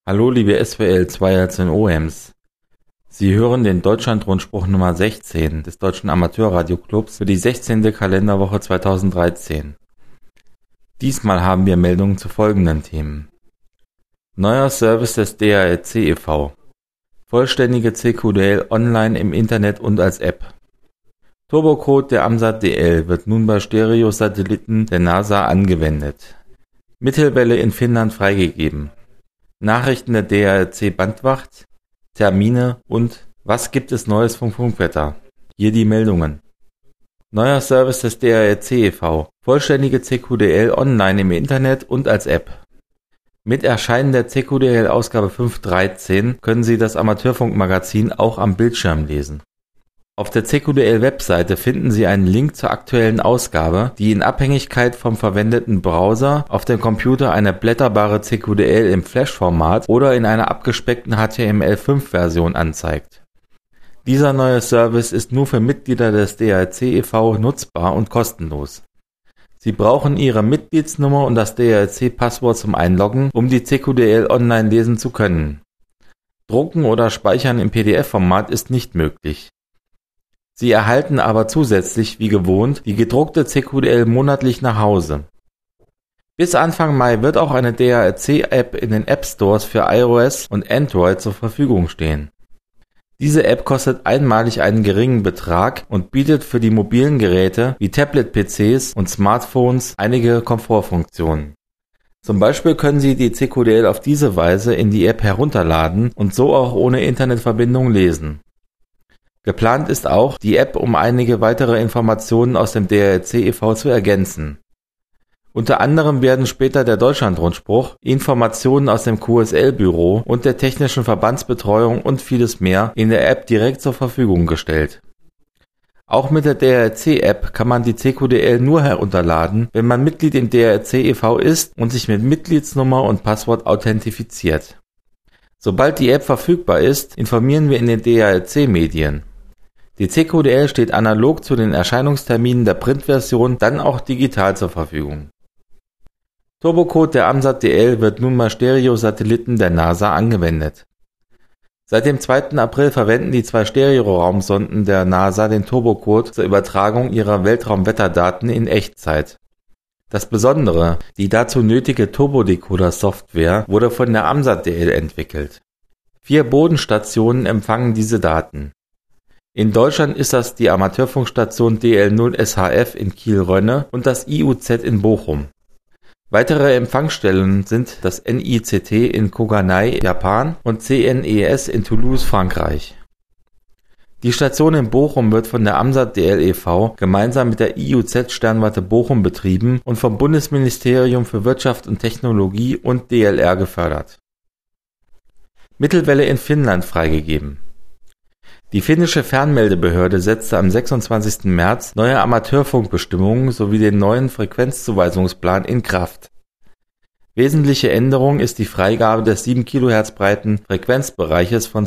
Hallo liebe SWL-213-OEMs. Sie hören den Deutschlandrundspruch Nummer 16 des Deutschen Amateurradioclubs für die 16. Kalenderwoche 2013. Diesmal haben wir Meldungen zu folgenden Themen. Neuer Service des DARC e.V. Vollständige CQDL online im Internet und als App. Turbocode der AMSAT-DL wird nun bei Stereosatelliten der NASA angewendet. Mittelwelle in Finnland freigegeben. Nachrichten der DARC Bandwacht, Termine und was gibt es Neues vom Funkwetter? Hier die Meldungen. Neuer Service des DARC e.V. Vollständige CQDL online im Internet und als App. Mit Erscheinen der CQDL-Ausgabe 5.13 können Sie das Amateurfunkmagazin auch am Bildschirm lesen. Auf der CQDL-Webseite finden Sie einen Link zur aktuellen Ausgabe, die in Abhängigkeit vom verwendeten Browser auf dem Computer eine blätterbare CQDL im Flash-Format oder in einer abgespeckten HTML5-Version anzeigt. Dieser neue Service ist nur für Mitglieder des DARC e.V. nutzbar und kostenlos. Sie brauchen Ihre Mitgliedsnummer und das DARC-Passwort zum Einloggen, um die CQDL online lesen zu können. Drucken oder Speichern im PDF-Format ist nicht möglich. Sie erhalten aber zusätzlich, wie gewohnt, die gedruckte CQDL monatlich nach Hause. Bis Anfang Mai wird auch eine DARC-App in den App-Stores für iOS und Android zur Verfügung stehen. Diese App kostet einmalig einen geringen Betrag und bietet für die mobilen Geräte wie Tablet-PCs und Smartphones einige Komfortfunktionen. Zum Beispiel können Sie die CQDL auf diese Weise in die App herunterladen und so auch ohne Internetverbindung lesen. Geplant ist auch, die App um einige weitere Informationen aus dem DARC e.V. zu ergänzen. Unter anderem werden später der Deutschlandrundspruch, Informationen aus dem QSL-Büro und der technischen Verbandsbetreuung und vieles mehr in der App direkt zur Verfügung gestellt. Auch mit der DARC-App kann man die CQDL nur herunterladen, wenn man Mitglied im DARC e.V. ist und sich mit Mitgliedsnummer und Passwort authentifiziert. Sobald die App verfügbar ist, informieren wir in den DARC-Medien. Die CQDL steht analog zu den Erscheinungsterminen der Printversion dann auch digital zur Verfügung. Turbocode der AMSAT-DL wird nun bei Stereosatelliten der NASA angewendet. Seit dem 2. April verwenden die 2 Stereoraumsonden der NASA den Turbocode zur Übertragung ihrer Weltraumwetterdaten in Echtzeit. Das Besondere, die dazu nötige Turbodecoder-Software wurde von der AMSAT-DL entwickelt. 4 Bodenstationen empfangen diese Daten. In Deutschland ist das die Amateurfunkstation DL0SHF in Kiel-Rönne und das IUZ in Bochum. Weitere Empfangsstellen sind das NICT in Koganai, Japan und CNES in Toulouse, Frankreich. Die Station in Bochum wird von der AMSAT-DL e.V. gemeinsam mit der IUZ-Sternwarte Bochum betrieben und vom Bundesministerium für Wirtschaft und Technologie und DLR gefördert. Mittelwelle in Finnland freigegeben. Die finnische Fernmeldebehörde setzte am 26. März neue Amateurfunkbestimmungen sowie den neuen Frequenzzuweisungsplan in Kraft. Wesentliche Änderung ist die Freigabe des 7 kHz breiten Frequenzbereiches von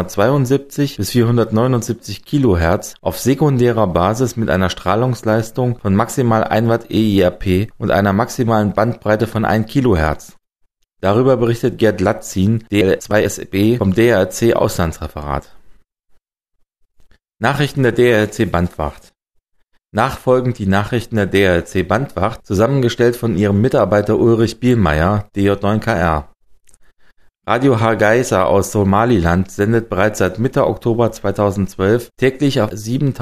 472 bis 479 kHz auf sekundärer Basis mit einer Strahlungsleistung von maximal 1 Watt EIRP und einer maximalen Bandbreite von 1 kHz. Darüber berichtet Gerd Latzin, DL2SB vom DARC Auslandsreferat. Nachrichten der DARC Bandwacht. Nachfolgend die Nachrichten der DARC Bandwacht, zusammengestellt von ihrem Mitarbeiter Ulrich Bielmeier, DJ9KR. Radio Hargeisa aus Somaliland sendet bereits seit Mitte Oktober 2012 täglich auf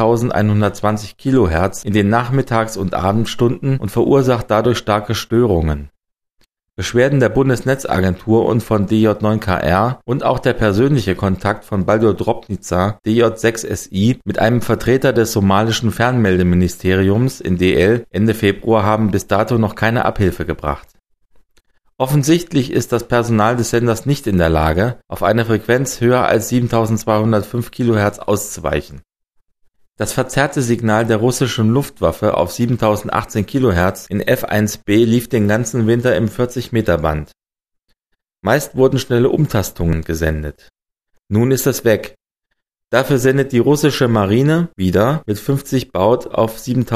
7120 kHz in den Nachmittags- und Abendstunden und verursacht dadurch starke Störungen. Beschwerden der Bundesnetzagentur und von DJ9KR und auch der persönliche Kontakt von Baldur Drobnica, DJ6SI, mit einem Vertreter des somalischen Fernmeldeministeriums in DL Ende Februar haben bis dato noch keine Abhilfe gebracht. Offensichtlich ist das Personal des Senders nicht in der Lage, auf eine Frequenz höher als 7205 kHz auszuweichen. Das verzerrte Signal der russischen Luftwaffe auf 7018 kHz in F1B lief den ganzen Winter im 40-Meter-Band. Meist wurden schnelle Umtastungen gesendet. Nun ist es weg. Dafür sendet die russische Marine wieder mit 50 Baud auf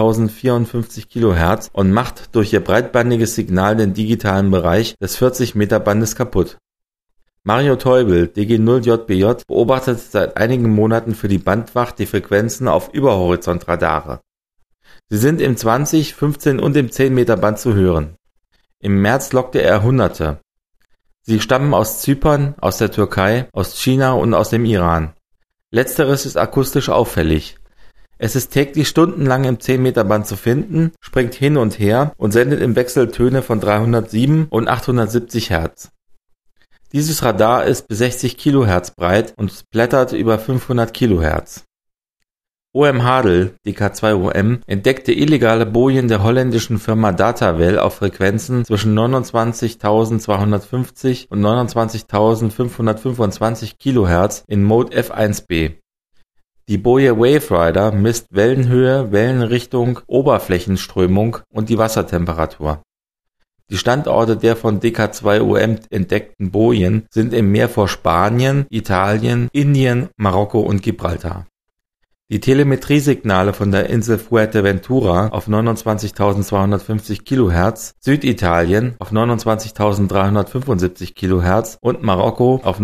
7054 kHz und macht durch ihr breitbandiges Signal den digitalen Bereich des 40-Meter-Bandes kaputt. Mario Teubel, DG0JBJ, beobachtet seit einigen Monaten für die Bandwacht die Frequenzen auf Überhorizontradare. Sie sind im 20, 15 und im 10 Meter Band zu hören. Im März lockte er Hunderte. Sie stammen aus Zypern, aus der Türkei, aus China und aus dem Iran. Letzteres ist akustisch auffällig. Es ist täglich stundenlang im 10 Meter Band zu finden, springt hin und her und sendet im Wechsel Töne von 307 und 870 Hertz. Dieses Radar ist bis 60 Kilohertz breit und blättert über 500 Kilohertz. OM Hadel, DK2OM, entdeckte illegale Bojen der holländischen Firma Datawel auf Frequenzen zwischen 29.250 und 29.525 Kilohertz in Mode F1b. Die Boje Waverider misst Wellenhöhe, Wellenrichtung, Oberflächenströmung und die Wassertemperatur. Die Standorte der von DK2OM entdeckten Bojen sind im Meer vor Spanien, Italien, Indien, Marokko und Gibraltar. Die Telemetriesignale von der Insel Fuerteventura auf 29.250 kHz, Süditalien auf 29.375 kHz und Marokko auf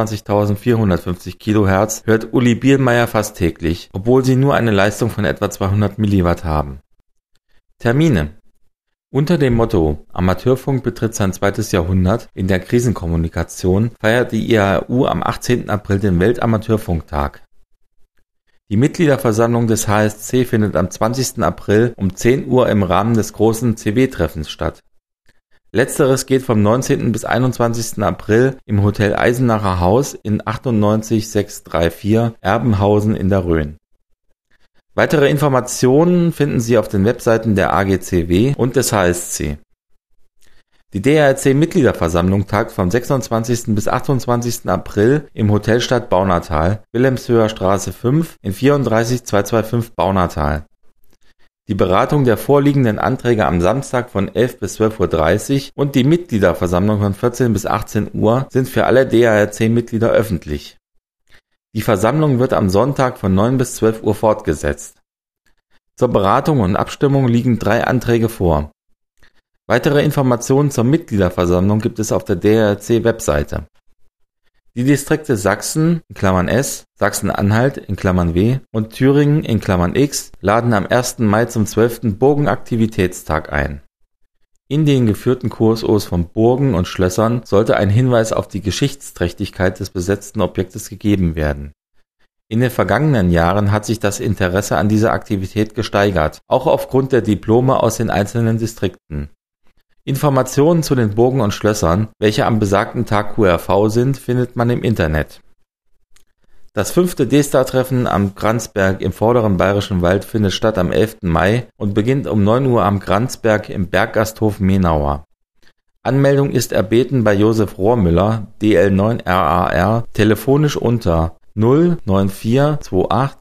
29.450 kHz hört Uli Bielmeier fast täglich, obwohl sie nur eine Leistung von etwa 200 mW haben. Termine: Unter dem Motto Amateurfunk betritt sein zweites Jahrhundert in der Krisenkommunikation feiert die IAU am 18. April den Weltamateurfunktag. Die Mitgliederversammlung des HSC findet am 20. April um 10 Uhr im Rahmen des großen CW-Treffens statt. Letzteres geht vom 19. bis 21. April im Hotel Eisenacher Haus in 98634 Erbenhausen in der Rhön. Weitere Informationen finden Sie auf den Webseiten der AGCW und des HSC. Die DRC-Mitgliederversammlung tagt vom 26. bis 28. April im Hotelstadt Baunatal, Wilhelmshöher Straße 5 in 34225 Baunatal. Die Beratung der vorliegenden Anträge am Samstag von 11 bis 12:30 Uhr und die Mitgliederversammlung von 14 bis 18 Uhr sind für alle DRC-Mitglieder öffentlich. Die Versammlung wird am Sonntag von 9 bis 12 Uhr fortgesetzt. Zur Beratung und Abstimmung liegen 3 Anträge vor. Weitere Informationen zur Mitgliederversammlung gibt es auf der DRC-Webseite. Die Distrikte Sachsen (S), Sachsen-Anhalt (W) und Thüringen (X) laden am 1. Mai zum 12. Burgenaktivitätstag ein. In den geführten Kursos von Burgen und Schlössern sollte ein Hinweis auf die Geschichtsträchtigkeit des besetzten Objektes gegeben werden. In den vergangenen Jahren hat sich das Interesse an dieser Aktivität gesteigert, auch aufgrund der Diplome aus den einzelnen Distrikten. Informationen zu den Burgen und Schlössern, welche am besagten Tag QRV sind, findet man im Internet. Das 5. D-Star-Treffen am Kranzberg im Vorderen Bayerischen Wald findet statt am 11. Mai und beginnt um 9 Uhr am Kranzberg im Berggasthof Menauer. Anmeldung ist erbeten bei Josef Rohrmüller, DL9RAR, telefonisch unter 09428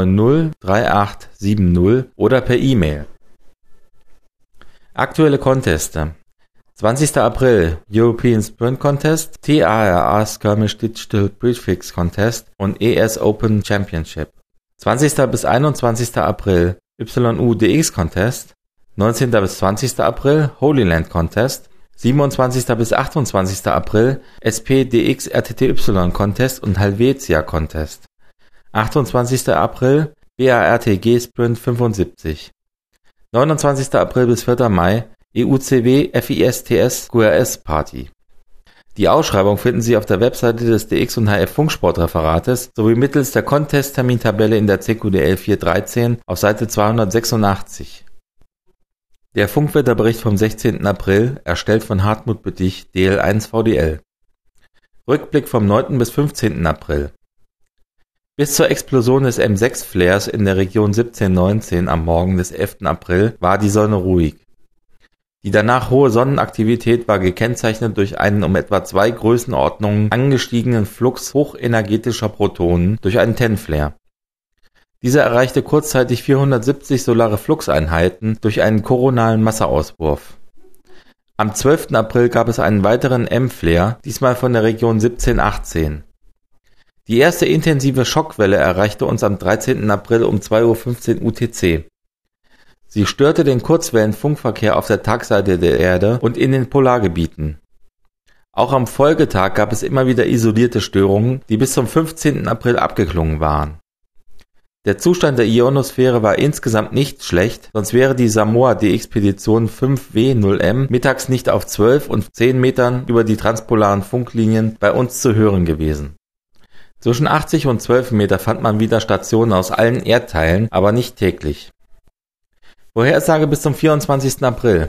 903870 oder per E-Mail. Aktuelle Conteste: 20. April European Sprint Contest, TARA Skirmish Digital Prefix Contest und ES Open Championship. 20. bis 21. April YUDX Contest, 19. bis 20. April Holy Land Contest, 27. bis 28. April SPDX RTTY Contest und Helvetia Contest, 28. April BARTG Sprint 75, 29. April bis 4. Mai EUCW FISTS QRS Party. Die Ausschreibung finden Sie auf der Webseite des DX und HF Funksportreferates sowie mittels der Contest-Termintabelle in der CQDL 413 auf Seite 286. Der Funkwetterbericht vom 16. April, erstellt von Hartmut Büttich, DL1 VDL. Rückblick vom 9. bis 15. April. Bis zur Explosion des M6-Flares in der Region 1719 am Morgen des 11. April war die Sonne ruhig. Die danach hohe Sonnenaktivität war gekennzeichnet durch einen um etwa 2 Größenordnungen angestiegenen Flux hochenergetischer Protonen durch einen TEN-Flare. Dieser erreichte kurzzeitig 470 solare Fluxeinheiten durch einen koronalen Masseauswurf. Am 12. April gab es einen weiteren M-Flare, diesmal von der Region 1718. Die erste intensive Schockwelle erreichte uns am 13. April um 2:15 Uhr UTC. Sie störte den Kurzwellenfunkverkehr auf der Tagseite der Erde und in den Polargebieten. Auch am Folgetag gab es immer wieder isolierte Störungen, die bis zum 15. April abgeklungen waren. Der Zustand der Ionosphäre war insgesamt nicht schlecht, sonst wäre die Samoa-D-Expedition 5W0M mittags nicht auf 12 und 10 Metern über die transpolaren Funklinien bei uns zu hören gewesen. Zwischen 80 und 12 Meter fand man wieder Stationen aus allen Erdteilen, aber nicht täglich. Vorhersage bis zum 24. April.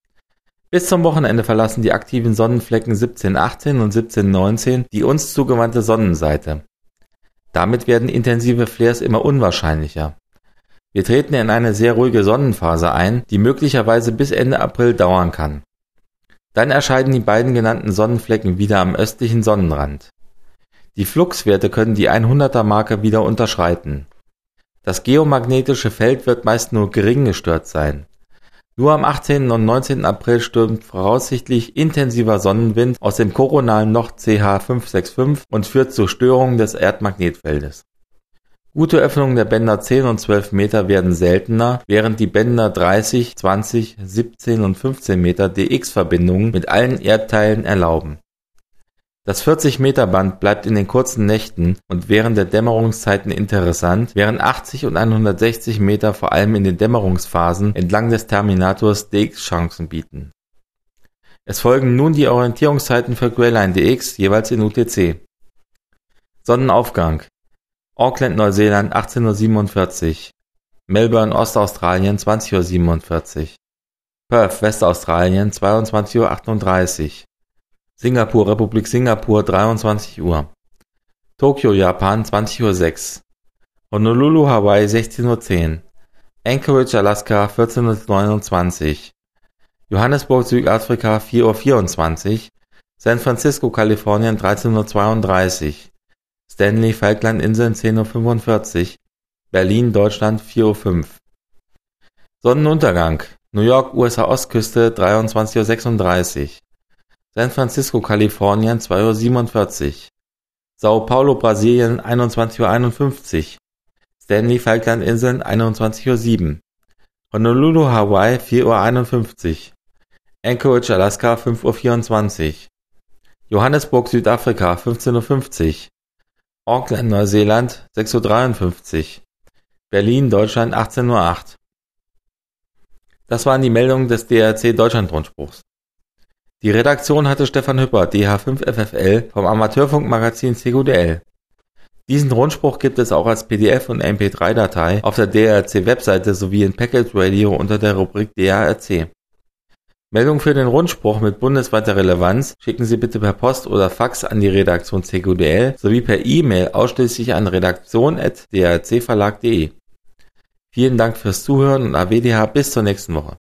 Bis zum Wochenende verlassen die aktiven Sonnenflecken 1718 und 1719 die uns zugewandte Sonnenseite. Damit werden intensive Flares immer unwahrscheinlicher. Wir treten in eine sehr ruhige Sonnenphase ein, die möglicherweise bis Ende April dauern kann. Dann erscheinen die beiden genannten Sonnenflecken wieder am östlichen Sonnenrand. Die Fluxwerte können die 100er-Marke wieder unterschreiten. Das geomagnetische Feld wird meist nur gering gestört sein. Nur am 18. und 19. April stürmt voraussichtlich intensiver Sonnenwind aus dem koronalen Loch CH565 und führt zu Störungen des Erdmagnetfeldes. Gute Öffnungen der Bänder 10 und 12 Meter werden seltener, während die Bänder 30, 20, 17 und 15 Meter DX-Verbindungen mit allen Erdteilen erlauben. Das 40-Meter-Band bleibt in den kurzen Nächten und während der Dämmerungszeiten interessant, während 80 und 160 Meter vor allem in den Dämmerungsphasen entlang des Terminators DX Chancen bieten. Es folgen nun die Orientierungszeiten für Greyline DX, jeweils in UTC. Sonnenaufgang: Auckland, Neuseeland 18:47 Uhr, Melbourne, Ostaustralien 20:47 Uhr, Perth, Westaustralien 22:38 Uhr, Singapur, Republik Singapur 23 Uhr, Tokio, Japan 20:06 Uhr, Honolulu, Hawaii 16:10 Uhr, Anchorage, Alaska 14:29 Uhr, Johannesburg, Südafrika 4:24 Uhr, San Francisco, Kalifornien 13:32 Uhr, Stanley, Falklandinseln 10:45 Uhr, Berlin, Deutschland 4:05 Uhr. Sonnenuntergang: New York, USA-Ostküste 23:36 Uhr, San Francisco, Kalifornien 2:47 Uhr, Sao Paulo, Brasilien 21:51 Uhr, Stanley, Falklandinseln 21:07 Uhr, Honolulu, Hawaii 4:51 Uhr, Anchorage, Alaska 5:24 Uhr, Johannesburg, Südafrika 15:50 Uhr, Auckland, Neuseeland 6:53 Uhr, Berlin, Deutschland 18:08 Uhr. Das waren die Meldungen des DRC Deutschlandrundspruchs. Die Redaktion hatte Stefan Hüpper, DH5FFL vom Amateurfunkmagazin CQDL. Diesen Rundspruch gibt es auch als PDF und MP3-Datei auf der DRC-Webseite sowie in Packet Radio unter der Rubrik DRC. Meldungen für den Rundspruch mit bundesweiter Relevanz schicken Sie bitte per Post oder Fax an die Redaktion CQDL sowie per E-Mail ausschließlich an redaktion@drcverlag.de. Vielen Dank fürs Zuhören und AWDH bis zur nächsten Woche.